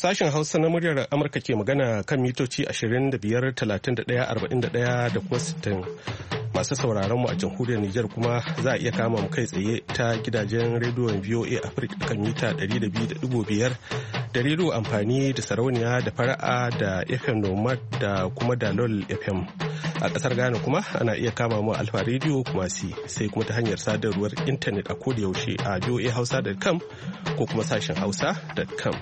Sashen Hausa na muryar Amurka ke magana kan mitoci 25, 31, 41 da kuma 60. Masu sauraron mu a jamhuriyar Nijar kuma za a iya kama mu kai tsaye ta gidajen rediyon VOA Africa kan mita 200.5 da rediyo amfani da sarauniya da fara'a da FM Nomad da kuma Dalol FM. A ƙasar Ghana kuma ana iya kama mu Alfa Radio kuma sai kuma ta hanyar sadarwar intanet a kodayaushe a voahausa.com ko kuma sashen hausa.com.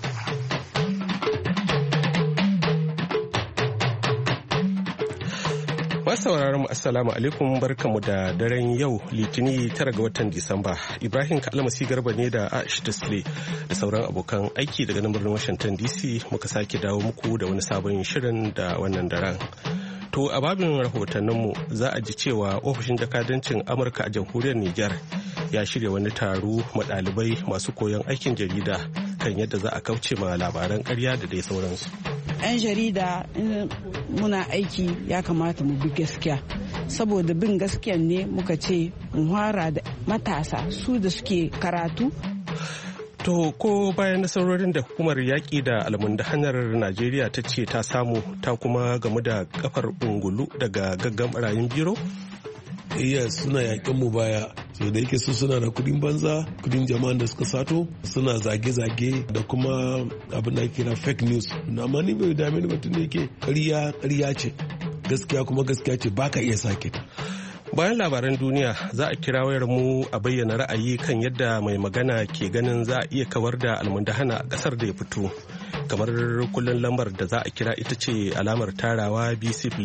Masu sauraron mu assalamu alaikum, barkamu da daren yau Litini 9 ga watan Disamba. Ibrahim Kalmasi Garba ne da Aisha Tasle da sauran abokan aiki daga nan birnin Washington DC muka sake dawo muku da wani sabon shirin da wannan daren. To a babin rahotanninmu za a ji cewa ofishin jakadancin Amurka a jamhuriyar Nijar ya shirya wani taro ma ɗalibai masu koyon aikin jarida kan yadda za a kauce ma labaran ƙarya da dai sauransu. 'Yan jarida muna aiki ya kamata mu bi gaskiya, saboda bin gaskiya ne muka ce mu fara da matasa su da suke karatu. To ko bayan nasarorin da hukumar yaƙi da almundahanar Najeriya ta ce ta samu ta kuma gamu da kafar ungulu daga gaggan barayin biro? Iya suna yaƙin mu baya, so da yake su suna da kudin banza, kudin jama'an da suka sato, suna zage-zage da kuma abin da kira fake news. Amma ni bai dame ni mutum da yake ƙarya ce, gaskiya kuma gaskiya ce baka iya sake ta. Bayan labaran duniya za a kira wayar mu a bayyana ra'ayi kan yadda mai magana ke ganin za a iya kawar da almundahana a ƙasar da ya fito. Kamar kullum lambar da za a kira ita ce alamar tarawa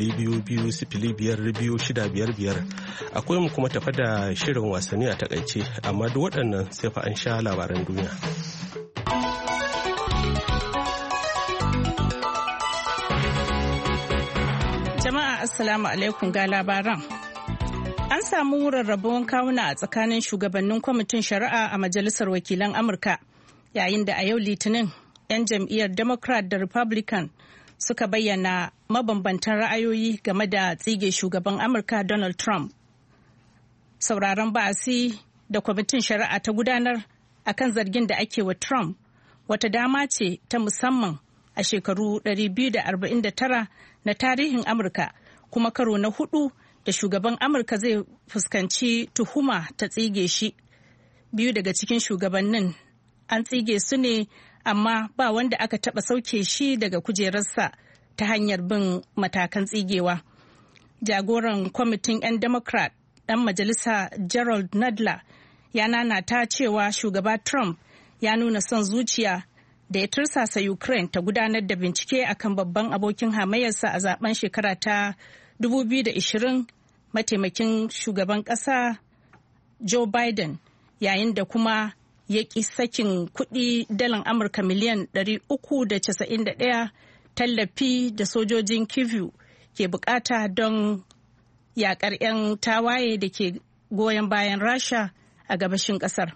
2-0-5-5-2-6-5-5. Akwai mu kuma tafa da shirin wasanni a takaice, amma duk waɗannan sai fa an sha labaran duniya. Jama'a assalamu alaikum ga labaran. An samu rarrabuwan kawuna a tsakanin shugabannin kwamitin shari'a a Majalisar Wakilan Amurka, yayin da a yau Litinin 'yan jam'iyyar Democrat da Republican suka bayyana mabambantan ra'ayoyi game da tsige shugaban Amurka Donald Trump. Sauraron ba'asi da kwamitin shari'a ta gudanar akan zargin da ake wa Trump wata dama ce ta musamman a shekaru 249 na tarihin Amurka, kuma karo na 4 da shugaban Amurka zai fuskanci tuhuma ta tsige shi. Biyu daga cikin shugabannin an tsige su ne, amma ba wanda aka taɓa sauke shi daga kujerarsa ta hanyar bin matakan tsigewa. Jagoran kwamitin 'yan Democrat ɗan majalisa Gerald Nadler ya nanata cewa shugaba Trump ya nuna son zuciya da ya tursasa Ukraine ta gudanar da bincike akan babban abokin hamayyarsa a zaben shekara ta 2020, mataimakin shugaban ƙasa Joe Biden, yayin da kuma ya ƙi sakin kuɗi dalar Amurka miliyan 391 tallafi da sojojin Kyiv ke bukata don yaƙar 'yan tawaye da ke goyon bayan Rasha a gabashin ƙasar.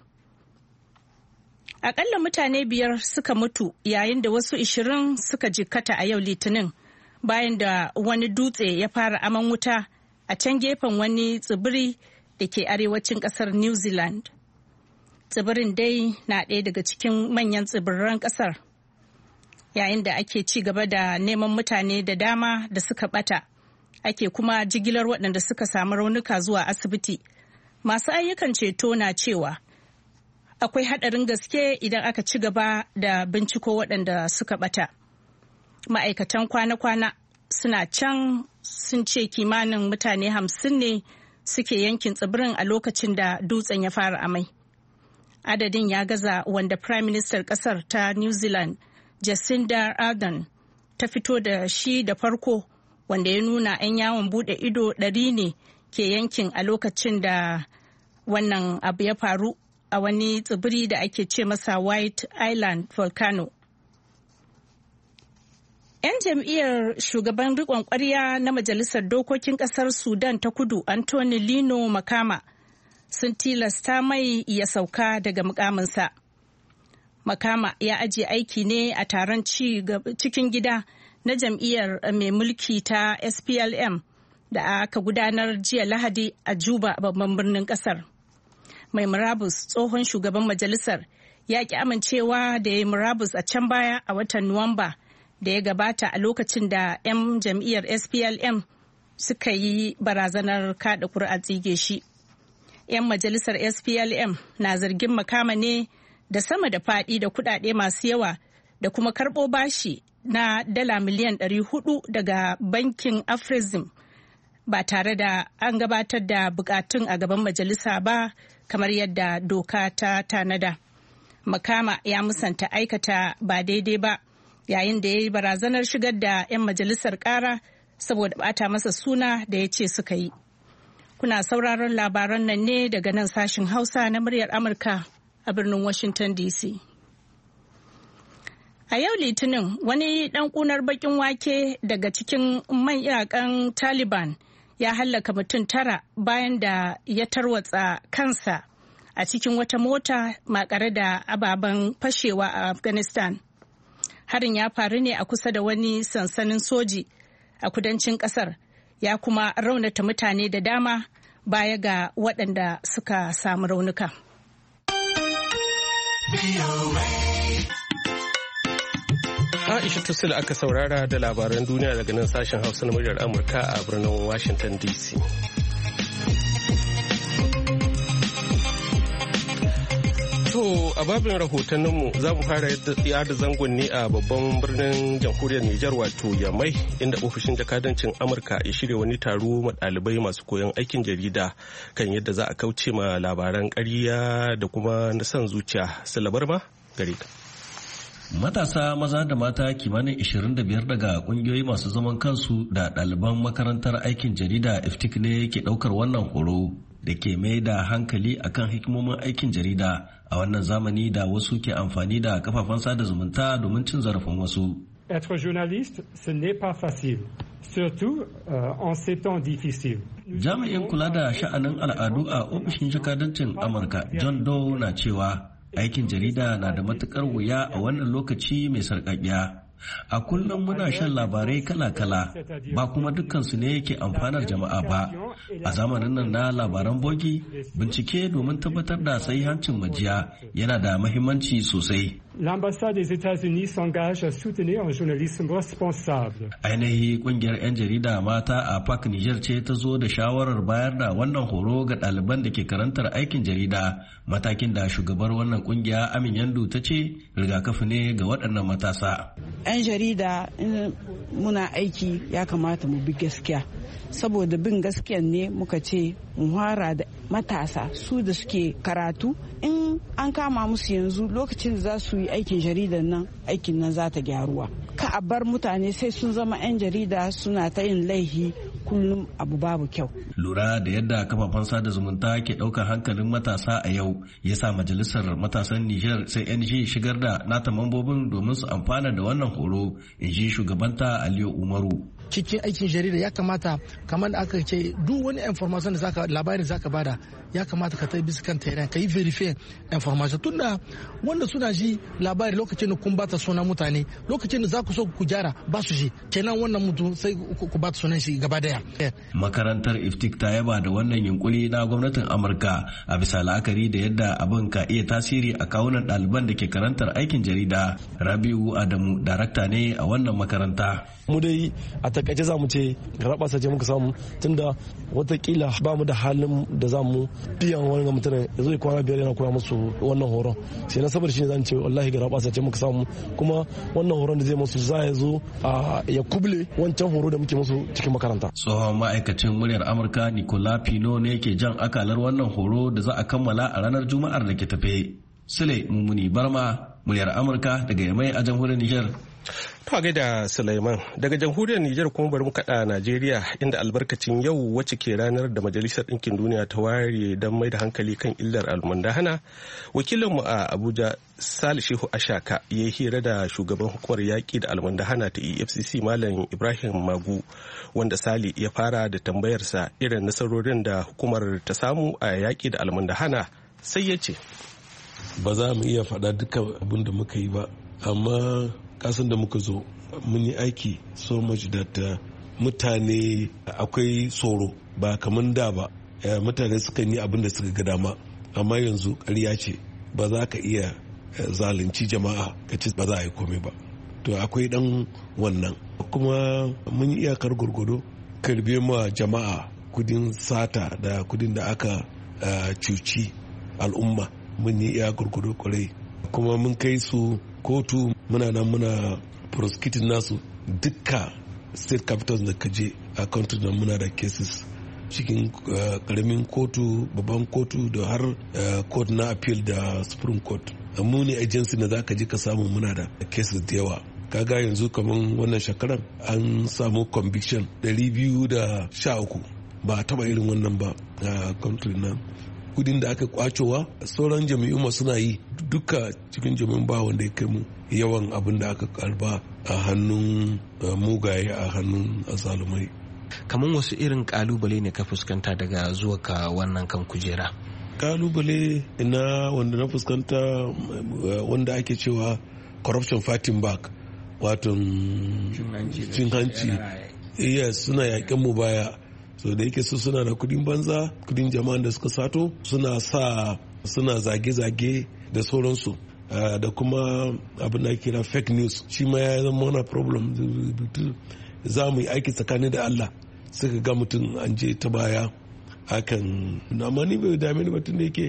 Aƙalla mutane 5 suka mutu yayin da wasu 20 suka jikkata a yau Litinin bayan da wani dutse ya fara aman wuta a can gefen wani tsibiri da ke arewacin ƙasar New Zealand. Tsibirin dai na ɗaya daga cikin manyan tsibiran ƙasar. Yayin da ake ci gaba da neman mutane da dama da suka ɓata, ake kuma jigilar waɗanda suka samu raunuka zuwa asibiti. Masu ayyukan ceto na cewa akwai haɗarin gaske idan aka ci gaba da binciko waɗanda suka ɓata. Ma'aikatan kwana-kwana suna can sun ce kimanin mutane 50 ne suke yankin tsibirin a lokacin da dutsen ya fara amai. Adadin ya gaza wanda Prime Minister kasar ta New Zealand Jacinda Ardern ta fito da shi da farko, wanda ya nuna 'yan yawon bude ido 100 ne ke yankin a lokacin da wannan abu ya faru a wani tsibiri da ake ce masa White Island Volcano. 'Yan jam'iyyar shugaban riƙon ƙwarya na Majalisar Dokokin ƙasar Sudan ta Kudu Anthony Lino Makama sun tilasta mai ya sauka daga mukaminsa. Makama ya ajiye aiki ne a taron cikin gida na jam'iyyar mai mulki ta SPLM da aka gudanar jiya Lahadi a Juba, babban birnin kasar. Mai murabus tsohon shugaban majalisar ya ki amincewa da ya yi murabus a can baya a watan Nuwamba da ya gabata a lokacin da 'yan jam'iyyar SPLM suka yi barazanar kada kuri'a tsige shi. 'Yan majalisar SPLM na zargin Makama ne da sama da faɗi da kuɗaɗe masu yawa da kuma karɓo bashi na dala miliyan 400 daga bankin Afrexim ba tare da an gabatar da bukatun a gaban majalisa ba kamar yadda doka ta tanada. Makama ya musanta aikata ba daidai ba yayin da ya yi barazanar shigar da 'yan majalisar ƙara saboda bata masa suna da ya ce suka yi. Kuna sauraron labaran nan ne daga nan sashin Hausa na muryar Amurka a birnin Washington DC. A yau Litinin wani ɗan ƙunar baƙin wake daga cikin mayakan Taliban ya hallaka mutum 9 bayan da ya tarwatsa kansa a cikin wata mota makare da ababen fashewa a Afghanistan. Harin ya faru ne a kusa da wani sansanin soji a kudancin ƙasar, ya kuma raunata mutane da dama baya ga waɗanda suka samu raunuka. Aisha Tussil aka saurara da labaran duniya daga nan sashen Hausa na muryar Amurka a birnin Washington DC. To a babin rahotanninmu za mu fara yada zangon ne a babban birnin jamhuriyar Nijar wato Yamai, inda ofishin jakadancin Amurka ya shirya wani taro ma ɗalibai masu koyon aikin jarida kan yadda za a kauce ma labaran ƙarya da kuma na son zuciya. Salabar ma gare ka. Matasa maza da mata kimanin 25 daga kungiyoyi masu zaman kansu da ɗaliban makarantar aikin jarida iftik ne ke ɗaukar wannan horo da ke mai da hankali akan hikimomin aikin jarida a wannan zamani da wasu ke amfani da kafafen sada zumunta domin cin zarafin wasu. Être journaliste, ce n'est pas facile, surtout en ces temps difficiles. Jami'in kula da sha'anin al'adu a ofishin jakadancin Amurka, John Doe, na cewa aikin jarida na da matukar wuya a wannan lokaci mai sarƙaƙiya. A kullum muna shan labarai kala-kala, ba kuma dukkansu ne yake amfanar jama'a ba. A zamanin nan na labaran bogi, bincike domin tabbatar da sahihancin majiya yana da mahimmanci sosai. L'ambassade des États-Unis s'engage à soutenir un journalisme responsable. Ainihi kungiyar 'yan jarida mata a PAC Niger ce ta zo da shawarar bayar da wannan horo ga ɗaliban da ke karantar aikin jarida, matakin da shugabar wannan kungiya Amin Yandu ta ce rigakafi ne ga waɗannan matasa. 'Yan jarida muna aiki ya kamata mu bi gaskiya, saboda bin gaskiya ne muka ce mu fara da matasa su da suke karatu. In an kama musu yanzu lokacin da za su yi aikin jaridar nan, aikin nan za ta gyaruwa. Ka a bar mutane sai sun zama 'yan jarida suna ta yin laihi kullum, abu babu kyau. Lura da yadda kafafen sada zumunta ke ɗaukar hankalin matasa a yau ya sa majalisar matasan Nijar sai NG shigar da nata mambobin domin su amfana da wannan horo, in ji shugabanta Aliyu Umaru. Cikin aikin jarida ya kamata, kamar da aka ce, duk wani information da labarin zaka bada ya kamata ka bisa kan terrain ka yi verify information, tunda wanda suna ji labari lokacin da kun bata suna mutane, lokacin da za ku so ku gyara ba su ji, kenan wannan mutum sai ku bata sunan shi gaba daya. Makarantar iftik ta yaba da wannan yunkuri na gwamnatin Amurka a bisa la'akari da yadda abin ka iya tasiri a kawunan ɗaliban da ke karantar aikin jarida. Rabiu Adamu darakta ne a wannan makaranta. Mu dai a takaice za mu ce garaba sace muka samu, tunda watakila ba mu da halin da za mu biyan wani mutane da zai kwana 5 yana koya musu wannan horon, sai na sabar shi ne zan ce wallahi garaba sace muka samu, kuma wannan horon da zai musu za ya zo ya kuble wancan horo da muke musu cikin makaranta. Tsohon ma'aikacin muryar Amurka Nicola Pino ne ke jan akalar wannan horo da za a kammala a ranar Juma'ar da ke tafe. Sule Mummuni Barma, muryar Amurka daga Yamai a jamhuriyar Nijar. To gaida Sulaiman, daga jamhuriyar Nijar kuma bari mu kaɗa Najeriya, inda albarkacin yau wacce ke ranar da Majalisar Ɗinkin Duniya ta ware don mai da hankali kan illar almundahana. Wakilinmu a Abuja Salishu Ashaka ya yi hira da shugaban hukumar yaƙi da almundahana ta EFCC Malam Ibrahim Magu, wanda Sali ya fara da tambayarsa irin nasarorin da hukumar ta samu a yaƙi da almundahana, sai ya ce. Ba za mu iya faɗa dukkan abin da muka yi ba, amma kasan da muka zo mun yi aiki so much that mutane akwai tsoro ba kamar da ba. Mutane sukan yi abin da suka ga dama, amma yanzu ƙarya ce, ba za ka iya zalunci jama'a ka ci ba za a yi komai ba. To akwai dan wannan kuma mun yi iyakar gurgudu karbe ma jama'a kudin sata da kudin da aka cuci al'umma, mun yi iya gurgudu kwarai kuma mun kai su kotu, muna nan muna prosecuting nasu dukka state capitals da kaje a country da muna da cases cikin karamin kotu, babban kotu da har court na appeal da supreme court. mu ne agency da zaka je ka samu muna da cases da yawa. Kaga yanzu kaman wannan shekaran an samu conviction 213 ba taba irin wannan ba a country nan. Kudin da aka kwacewa sauran jami'u ma suna yi, duka cikin jami'un ba wanda ya kai mu yawan abin da aka karba a hannun mugaye, a hannun azalumai. Kamar wasu irin kalubale ne ka fuskanta daga zuwa ka wannan kan kujera? Kalubale na wanda na fuskanta wanda ake cewa corruption fighting back, wato cin hanci. Yes, suna yaƙen mu baya. So da yake su suna da kudin banza, kudin jama'an da suka sato, suna zage-zage da sauransu. Da kuma abin da kira fake news, shi ma ya zama wani problem. Za mu yi aiki tsakanin da Allah, suka ga mutum an je ta baya hakan. Amma ni bai dame ni batun da yake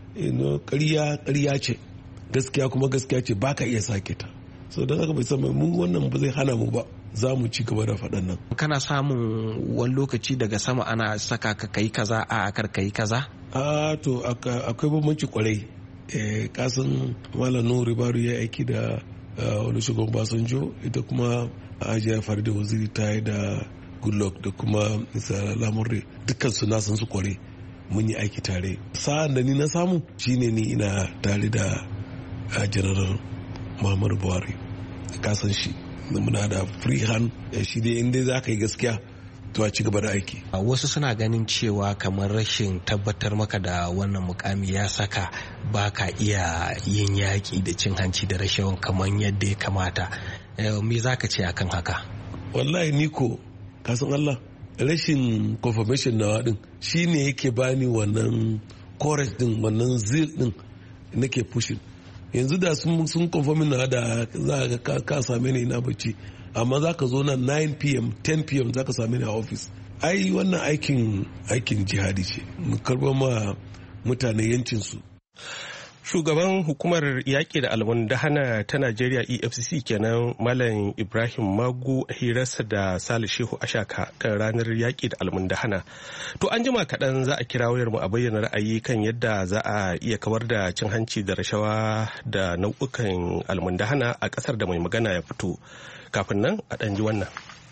ƙarya ce, gaskiya kuma gaskiya ce, ba ka iya sake ta. So don haka bai san mu wannan ba zai hana mu ba, za mu ci gaba da faɗan nan. Kana samun wani lokaci daga sama ana saka ka kai kaza a akar kai kaza? To akwai bambanci kwarai. Kasan Malam Nuhu Ribaru ya aiki da wani shugaban Basanjo, ita kuma Hajiya Farida Waziri ta yi da Goodluck da kuma Isa Lamurde, dukkan su na san su kwarai, mun yi aiki tare. Sa'an da ni na samu shine ni ina tare da General Muhammadu Buhari, kasan shi muna da free hand, shi dai inda za ka yi gaskiya to a ci gaba da aiki. Wasu suna ganin cewa kamar rashin tabbatar maka da wannan mukami ya saka ba ka iya yin yaƙi da cin hanci da rashawan kamar yadda ya kamata. Me za ka ce akan haka? Wallahi ni ko kasan Allah, rashin confirmation na din shi ne yake bani wannan courage din, wannan zeal din nake pushing. Yanzu da sun confirming na da za ka same ni ina bacci, amma za ka zo na 9 pm 10 pm za ka same ni a office. Ai wannan aikin jihadi ce, mu karɓar ma mutane yancinsu. Shugaban hukumar yaƙi da almundahana ta Najeriya EFCC kenan Malam Ibrahim Magu hirarsa da Sale Shehu Ashaka kan ranar yaƙi da almundahana. To an jima kaɗan za a kira wayarmu a bayyana ra'ayi kan yadda za a iya kawar da cin hanci da rashawa da nau'ukan almundahana a ƙasar da mai magana ya fito. Kafin nan a ɗan ji wannan.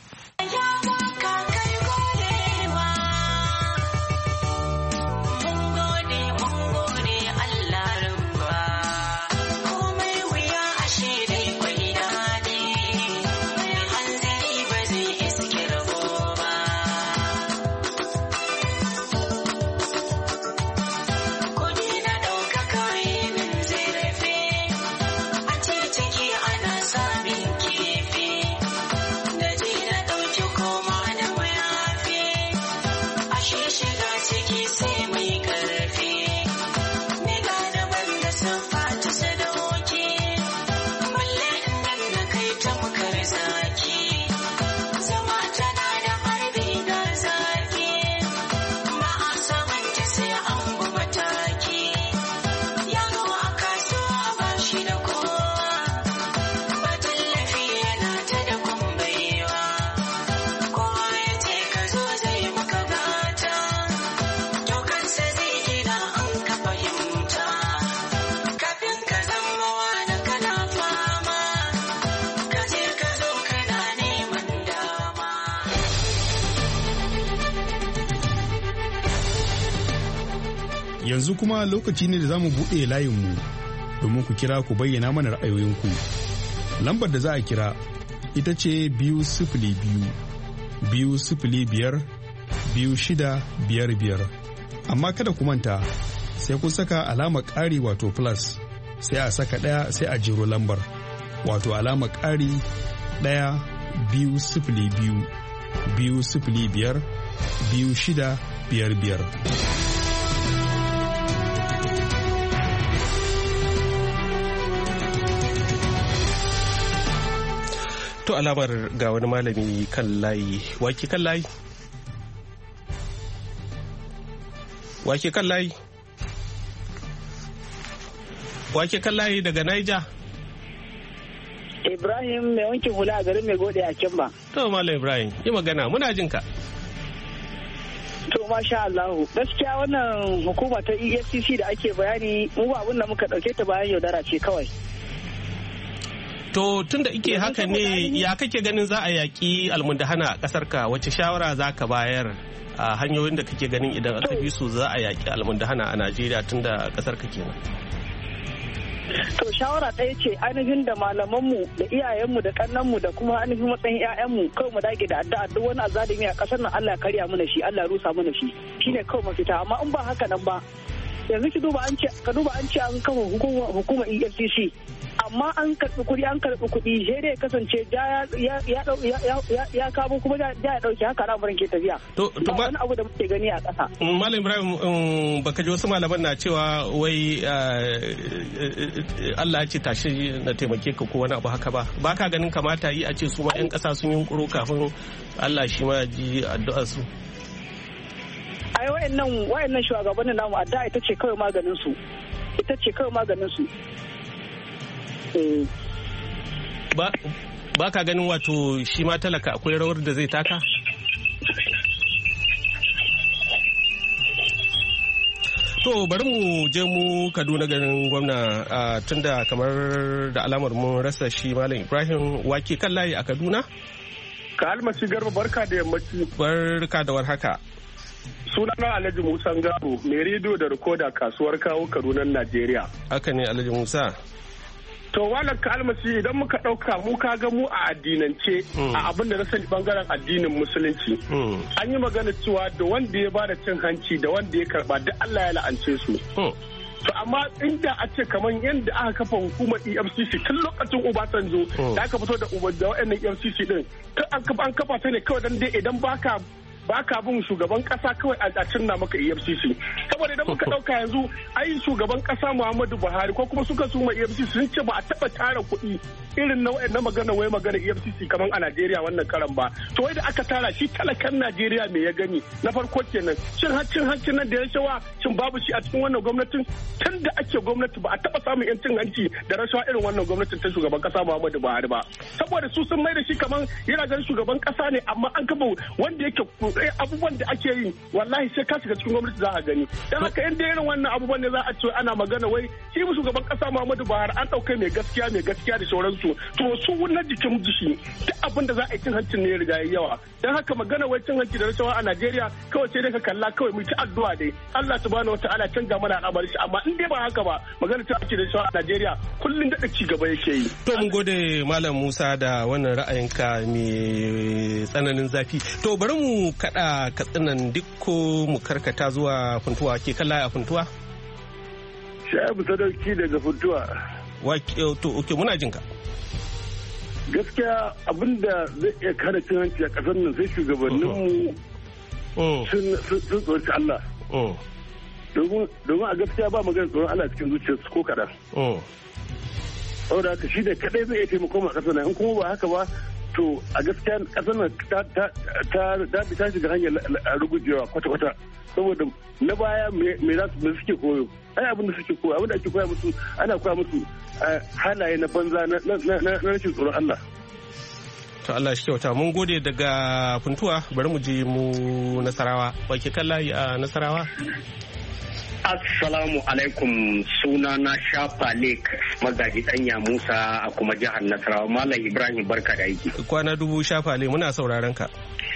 Yanzu kuma lokaci ne da za mu buɗe layinmu domin ku kira ku bayyana mana ra'ayoyinku. Lambar da za a kira ita ce 202-205-2655. Amma kada ku manta sai kun saka alamar ƙari wato plus sai a saka ɗaya sai a jiro lambar wato alamar ƙari 1-2-0-5-2-5-2655. To alamar ga wani malami kan layi. Wake kan layi? Wake kan layi? Wake kan layi daga Niger? Ibrahim mai wankin hula a garin mai gode a Kimba. To Malam Ibrahim, yi magana muna jin ka. To masha Allah, gaskiya wannan hukuma ta EFCC da ake bayani mu ba abin da muka dauke ta bayan yaudara ce kawai. To tunda ike haka ne ya kake ganin za a yaƙi almundahana a ƙasar ka, wace shawara za ka bayar a hanyoyin da kake ganin idan aka bi su za a yaƙi almundahana a Najeriya tunda ƙasar ka kenan? To shawara ɗaya ce ainihin da malamanmu da iyayenmu da kannanmu da kuma ainihin matsayin 'ya'yanmu kawai mu dage da addu'a duk wani azalimi a ƙasar nan Allah ya karya mana shi, Allah ya rusa mana shi, shine kawai mafita. Amma in ba haka nan ba yanzu ka duba an ce an kafa hukumar EFCC amma an karɓi kuɗi sai dai kasance ya kamo kuma ya ɗauki haka al'amarin ke tafiya. To wani abu da muke gani a ƙasa. Malam Ibrahim baka ji wasu malaman na cewa wai Allah ya ce tashi na taimake ka ko wani abu haka ba. Ba ka ganin kamata yi a ce su ma 'yan ƙasa sun yunkuro kafin Allah shi ma ji addu'ar su. Ai wayannan shugabannin namu addu'a ita ce kawai maganin su. Ba ka ganin wato shi ma talaka akwai rawar da zai taka? To bari mu je mu Kaduna ganin gwamna tunda kamar da alamar mun rasa shi Malam Ibrahim wake kan layi a Kaduna? Ka almasi Garba barka da yammaci. Barka da warhaka. Sunana Alhaji Musa Ngaro mai rediyo da rikoda kasuwar kawo Kaduna Najeriya. Haka ne Alhaji Musa. To wannan kalmasi idan muka ɗauka mu kaga mu a addinance a abin da na sani bangaren addinin musulunci an yi magana cewa da wanda ya bada cin hanci da wanda ya karba duk Allah ya la'ance su. To amma inda a ce kamar yadda aka kafa hukumar EFCC tun lokacin Obasanjo da aka fito da wa'annan EFCC din an kafa ta ne kawai dan dai idan baka bin shugaban kasa kawai a cinna maka EFCC saboda idan muka dauka yanzu ai shugaban kasa Muhammadu Buhari ko kuma suka suma EFCC sun ce ba a taba tara kuɗi irin na magana EFCC kamar a Najeriya wannan karan ba to wai da aka tara shi talakan Najeriya me ya gani na farko kenan cin hancin nan da ya shawa cin babu shi a cikin wannan gwamnatin tun da ake gwamnati ba a taba samun yan cin hanci da rashawa irin wannan gwamnatin ta shugaban kasa Muhammadu Buhari ba saboda su sun mai da shi kamar yana ganin shugaban kasa ne amma an kafa wanda yake abubuwan da ake yi wallahi sai ka shiga cikin gwamnati za a gani dan haka inda irin wannan abubuwan ne za a ce ana magana wai shi shugaban kasa Muhammadu Buhari an dauke mai gaskiya da sauransu to su na jikin jishi duk abin da za a yi cin hancin ne ya riga yawa dan haka magana wai cin hanci da rashawa a Najeriya kawai sai dai ka kalla kawai mu ci addu'a dai Allah subhanahu wataala canja mana al'amari shi amma in dai ba haka ba magana cin hanci da rashawa a Najeriya kullun da ci gaba yake yi. To mun gode Malam Musa da wannan ra'ayinka mai tsananin zafi to bari mu kada katsinan dukko mu karkata zuwa Funtuwa ke kalla a Funtuwa? Shaibu Sadauki daga Funtuwa. To oke muna jinka. Gaskiya abinda zai iya kare cin hanci a kasar nan sai shugabanninmu sun tsorci Allah. Domin a gaskiya ba magana tsoron Allah cikin zuciyarsu ko kaɗan. Saboda haka shi da kaɗai zai iya taimako ma kasar nan in kuma ba haka ba to a gaskiya kasar nan ta shiga hanyar rugujewa kwata-kwata saboda na baya me suke koyo ai abin da suke koyo abin da ake koya musu ana koya musu halaye na banza na rashin tsoron Allah. To Allah shi kyauta mun gode daga Funtuwa bari mu je mu Nasarawa wake kan layi a Nasarawa. Assalamu alaikum suna na Shafa Lake magaji danya Musa a kuma jihar Nasarawa Malam Ibrahim barka da aiki. Kwana dubu Shafa Lake muna sauraron ka.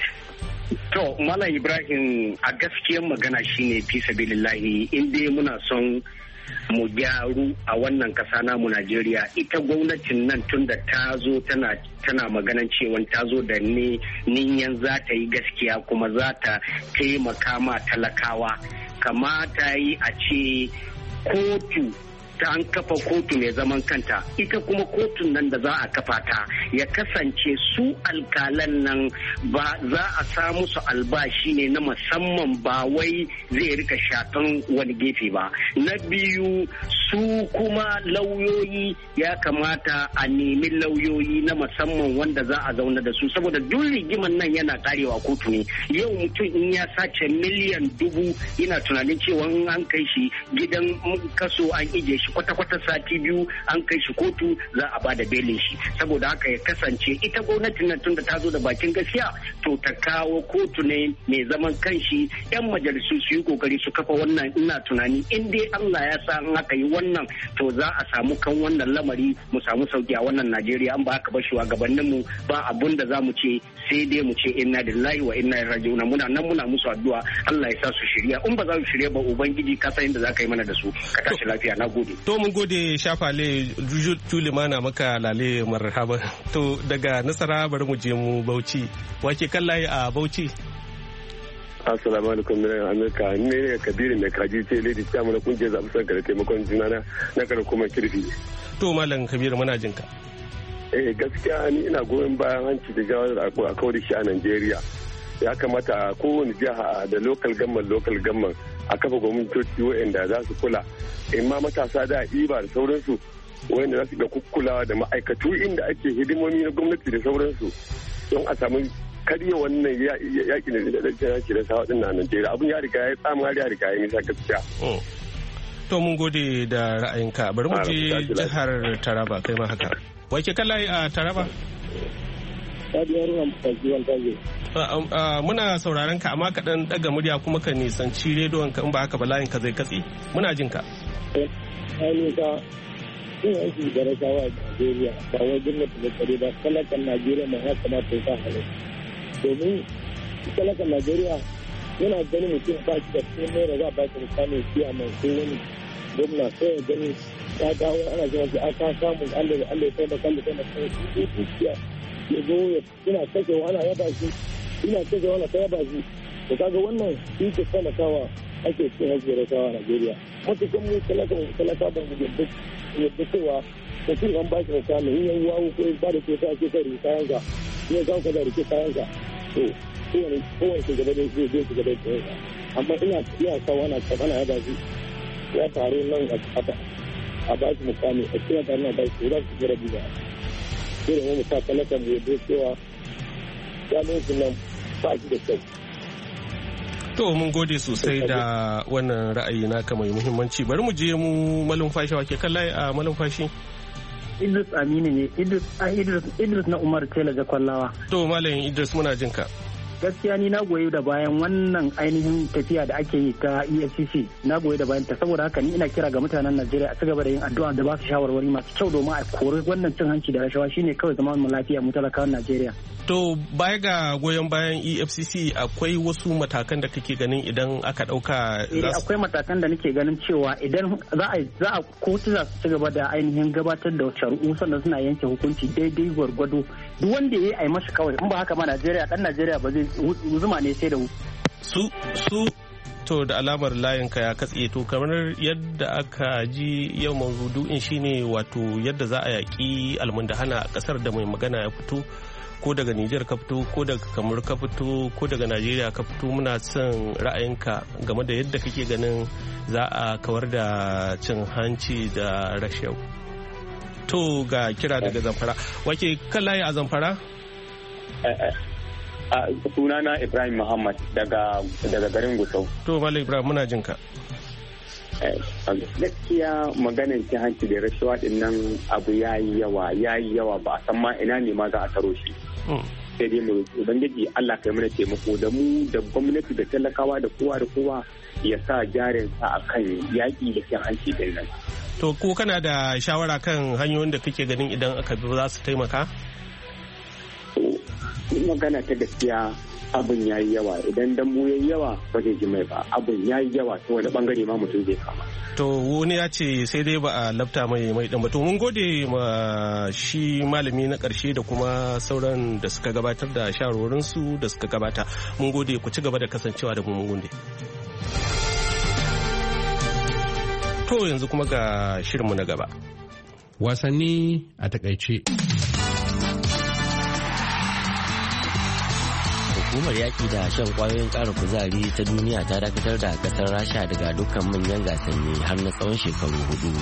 To Malam Ibrahim a gaskiyar magana shine fi sabilillahi in dai muna son mu gyaru a wannan kasa namu Najeriya ita gwamnatin nan tun da ta zo tana maganan cewa ta zo da niyan za ta yi gaskiya kuma za ta taimaka ma talakawa kamata yi a ce kotu ta an kafa kotu mai zaman kanta, ita kuma kotun nan da za a kafa ta ya kasance su alkalan nan ba za a samu su albashi ne na musamman ba wai zai rika shafan wani gefe ba. Na biyu su kuma lauyoyi ya kamata a nemi lauyoyi na musamman wanda za a zauna da su, saboda duk rigiman nan yana karewa kotu ne. Yau mutum in ya sace miliyan 1000 yana tunanin cewa an kai shi gidan kaso an ije shi kwata-kwata sati 2 an kai shi kotu za a bada belin shi. Saboda haka ya kasance ita gwamnatin nan tunda ta zo da bakin gaskiya to ta kawo kotu ne mai zaman kanshi, 'yan majalisu su yi kokari su kafa wannan. Ina tunani in dai Allah ya sa an aka yi wannan to za a samu kan wannan lamari mu samu sauki a wannan Najeriya. An ba haka ba shugabannin mu ba abun da za mu ce sai dai mu ce inna lillahi wa inna ilaihi raji'un. Muna musu addu'a Allah ya sa su shirya, in ba za su shirya ba ubangiji ka san inda za ka yi mana da su. Ka tashi lafiya, na gode. To mun gode Shafale Tulimana maka lale marhaba. To daga Nasara bari mu je mu Bauchi. Wake kallaye a Bauchi? Assalamu alaikum na Amerika, ne Kabiru mai kaji ce lady ta mana kungiyar zaɓi sarka da taimakon juna na kuma kirfi. To Malam Kabiru muna jinka. Gaskiya ni ina goyon bayan hanci da jawar a kawar shi a Najeriya. Ya kamata a kowane jiha da local government a kafa gwamnatoci waɗanda za su kula. In ma matasa da iba da sauransu waɗanda za su ga kukkulawa da ma'aikatu inda ake hidimomi na gwamnati da sauransu don a samu karya wannan yaƙi da sawa ɗin na Najeriya. Abin ya riga ya tsamari ya riga ya nisa gaskiya. To mun gode da ra'ayinka. Bari mu je jihar Taraba kai ma haka. Wake kallaye a Taraba? Muna sauraron ka amma kaɗan ɗaga murya kuma ka nisanci rediyon ka in ba haka ba layin ka zai katse. Muna jin ka. Ainihin yin aiki da rasawa a Najeriya ba wai gwamnati da tsare ba, talakan Najeriya mai haka ma ta sa halin. Domin talakan Najeriya yana ganin mutum ba shi da cikin naira za a ba shi misalin siya mai ko wani gwamna sai ya gani ta dawo ana zama shi aka samun Allah ya taimaka da taimaka ya zo yana kashe wahala ya ba shi ina kashe wahala ta ya ba shi to kaga wannan shi ke taimakawa ake cin hajji da rasawa a Najeriya. Matukan mu talaka ba mu yadda cewa mutum an ba shi misali in yan wawo ko ba da kyauta ake kai rike kayansa in ya kawo kaza rike kayansa to kowane shugaba da zai shiga da kyauta. Amma ina kawo ana ya ba shi ya faru nan a ba shi mukami a cikin tare na ba shi za su jira biza. Sai da mu sa talaka mu yadda cewa jami'in nan ba shi da kyau. To mun gode sosai da wannan ra'ayi naka mai muhimmanci. Bari mu je mu malumfashi wake kallaye a malumfashi. Idris Aminu ne. Idris na Umar Tela da Kwallawa. To Malam Idris muna jin ka. Gaskiya ni na goyi da bayan wannan ainihin tafiya da ake yi ta EFCC, na goyi da bayan ta, saboda haka ni ina kira ga mutanen Najeriya a cigaba da yin addu'a da ba su shawarwari masu kyau domin a kori wannan cin hanci da rashawa shine kawai zaman mu lafiya mu talakawan Najeriya. To baya ga goyon bayan EFCC akwai wasu matakan da kake ganin idan aka dauka akwai matakan da nake ganin cewa idan za a kotu za su ci gaba da ainihin gabatar da shari'u sannan suna yanke hukunci daidai gwargwado duk wanda ya yi masa kawai in ba haka ma Najeriya dan Najeriya ba zai zuma ne sai da su to da alamar layinka ya katse to kamar yadda aka ji yau maudu'in shine wato yadda za a yaƙi almundahana a ƙasar da mai magana ya fito ko daga Nijar ka fito ko daga Kamar ka fito ko daga Najeriya ka fito. Muna son ra'ayinka game da yadda kake ganin za a kawar da cin hanci da rashawa. To ga kira daga Zamfara. Wake kan layi a Zamfara? Sunana Ibrahim Muhammad daga garin Gusau. To Malam Ibrahim muna jin ka. Gaskiya maganin cin hanci da rashawa din nan abu yayi yawa ba a san ma ina ne ma za a taro shi. Sai dai mu ubangiji Allah kai mana taimako da mu da gwamnati da talakawa da kowa ya sa jarin sa akan yaƙi da cin hanci din nan. To ko kana da shawara kan hanyoyin da kake ganin idan aka bi za su taimaka? Magana ta gaskiya abin ya yi yawa idan dambu ya yi yawa ba zai ji mai ba abin ya yi yawa ta wani bangare ma mutum zai kama. To wani ya ce sai dai ba a lafta mai ɗan ba. To mun gode ma shi malami na ƙarshe da kuma sauran da suka gabatar da shawarwarinsu da suka gabata. Mun gode ku ci gaba da kasancewa da mun gode. To yanzu kuma ga shirinmu na gaba. Wasanni a takaice. Hukumar yaƙi da shan ƙwayoyin ƙara kuzari ta duniya ta dakatar da ƙasar Rasha daga dukkan manyan gasanni har na tsawon shekaru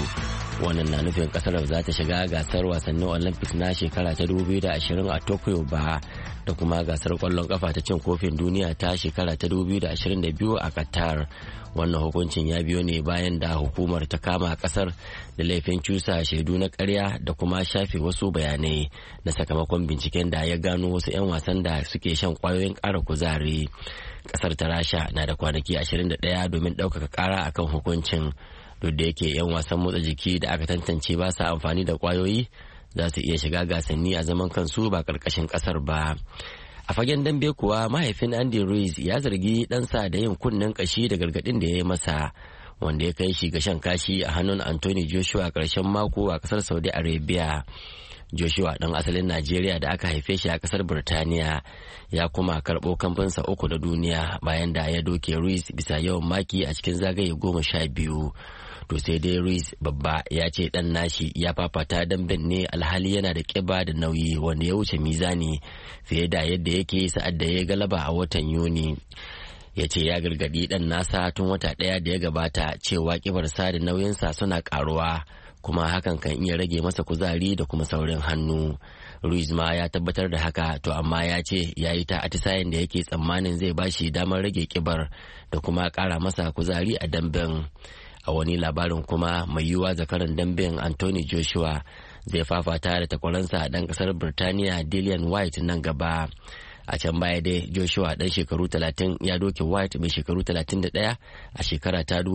4. Wannan na nufin ƙasar za ta shiga gasar wasannin Olympics na shekara ta 2020 a Tokyo ba, da kuma gasar ƙwallon ƙafa ta cin kofin duniya ta shekara ta 2022 a Qatar. Wannan hukuncin ya biyo ne bayan da hukumar ta kama ƙasar da laifin cusa shaidu na ƙarya da kuma shafe wasu bayanai na sakamakon binciken da ya gano wasu 'yan wasan da suke shan ƙwayoyin ƙara kuzari. Ƙasar ta Rasha na da kwanaki 21 domin ɗaukaka ƙara akan hukuncin, duk da yake 'yan wasan motsa jiki da aka tantance ba sa amfani da ƙwayoyi za su iya shiga gasanni a zaman kansu ba ƙarƙashin ƙasar ba. A fagen dambe kuwa mahaifin Andy Ruiz ya zargi ɗansa da yin kunnen ƙashi da gargaɗin da ya yi masa, wanda ya kai shi ga shan kashi a hannun Anthony Joshua ƙarshen mako a ƙasar Saudi Arabia. Joshua ɗan asalin Najeriya da aka haife shi a ƙasar Birtaniya ya kuma karɓo kamfansa 3 da duniya bayan da ya doke Ruiz bisa yawan maki a cikin zagaye 12. To sai dai Ruiz babba ya ce dan nashi ya fafata damben ne alhali yana da kiba da nauyi wanda ya wuce mizani fiye da yadda yake sa'ad da ya galaba a watan Yuni. Ya ce ya gargadi dan nasa tun wata ɗaya da ya gabata cewa kibarsa da nauyinsa suna karuwa, kuma hakan kan iya rage masa kuzari da kuma saurin hannu. Ruiz ma ya tabbatar da haka, to amma ya ce ya yi ta atisayen da yake tsammanin zai bashi damar rage kibar da kuma kara masa kuzari a damben. A wani labarin kuma, mai yiwuwa zakaran damben Anthony Joshua zai fafata da takwaransa ɗan ƙasar Birtaniya Dillian White nan gaba. A can baya dai Joshua ɗan shekaru 30 ya doke White mai shekaru 31 a shekara ta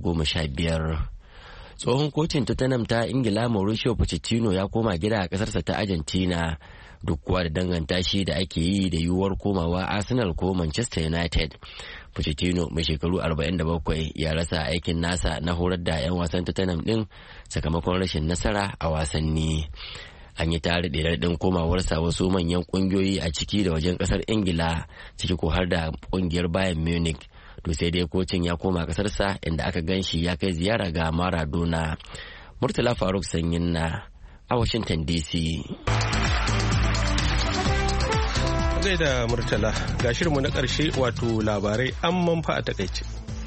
2015. Tsohon kocin Tottenham ta Ingila Mauricio Pochettino ya koma gida a ƙasarsa ta Argentina, duk kuwa da danganta shi da ake yi da yiwuwar komawa Arsenal ko Manchester United. Pochettino mai shekaru 47 ya rasa aikin nasa na horar da 'yan wasan Tottenham din sakamakon rashin nasara a wasanni. An yi tare da ɗin komawarsa wasu manyan ƙungiyoyi a ciki da wajen ƙasar Ingila, ciki ko har da ƙungiyar Bayern Munich. To sai dai kocin ya koma ƙasarsa inda aka gan shi ya kai ziyara ga Maradona. Murtala Faruk Sanyin na a Washington DC. Zai da Murtala, ga shirinmu na ƙarshe wato labarai an manfa a takaice.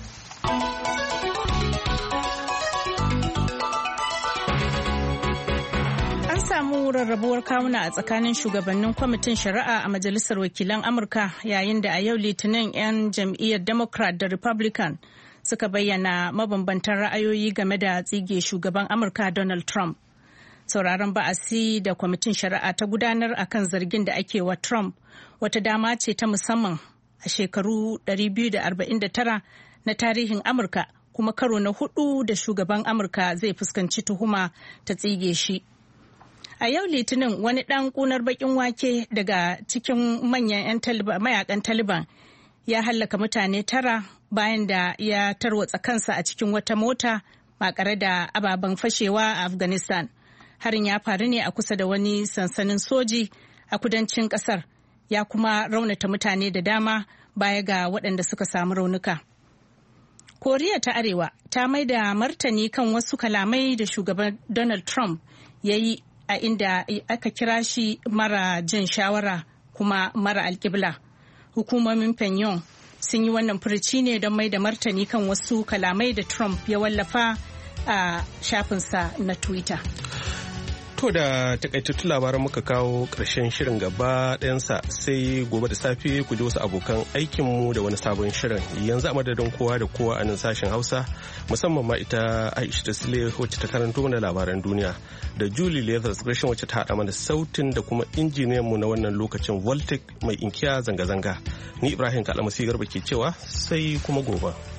An samu rarrabuwar kawuna a tsakanin shugabannin kwamitin shari'a a Majalisar Wakilan Amurka yayin da a yau Litinin 'yan jam'iyyar Democrat da Republican suka bayyana mabambantan ra'ayoyi game da tsige shugaban Amurka Donald Trump. Sauraron ba'asi da kwamitin shari'a ta gudanar akan zargin da ake wa Trump wata dama ce ta musamman a shekaru 249 na tarihin Amurka, kuma karo na 4 da shugaban Amurka zai fuskanci tuhuma ta tsige shi. A yau Litinin wani ɗan ƙunar baƙin wake daga cikin manyan mayakan Taliban ya hallaka mutane 9 bayan da ya tarwatsa kansa a cikin wata mota makare da ababen fashewa a Afghanistan. Harin ya faru ne a kusa da wani sansanin soji a kudancin kasar, ya kuma raunata mutane da dama baya ga waɗanda suka samu raunuka. Koriya ta Arewa ta mai da martani kan wasu kalamai da shugaban Donald Trump ya yi a inda aka kira shi mara jin shawara kuma mara alƙibla. Hukumomin Pyongyang sun yi wannan furuci ne don mai da martani kan wasu kalamai da Trump ya wallafa a shafinsa na Twitter. To da takaitattun labaran muka kawo ƙarshen shirin gaba ɗayansa, sai gobe da safe ku ji wasu abokan aikinmu da wani sabon shirin. Yanzu a madadin kowa da kowa a nan sashen Hausa, musamman ma ita Aisha Tasile wacce ta karanto mana labaran duniya, da Julie Leathers Gresham wacce ta haɗa mana sautin, da kuma injiniyanmu na wannan lokacin Voltec mai inkiya zanga-zanga. Ni Ibrahim Kalamasi Garba ke cewa sai kuma gobe.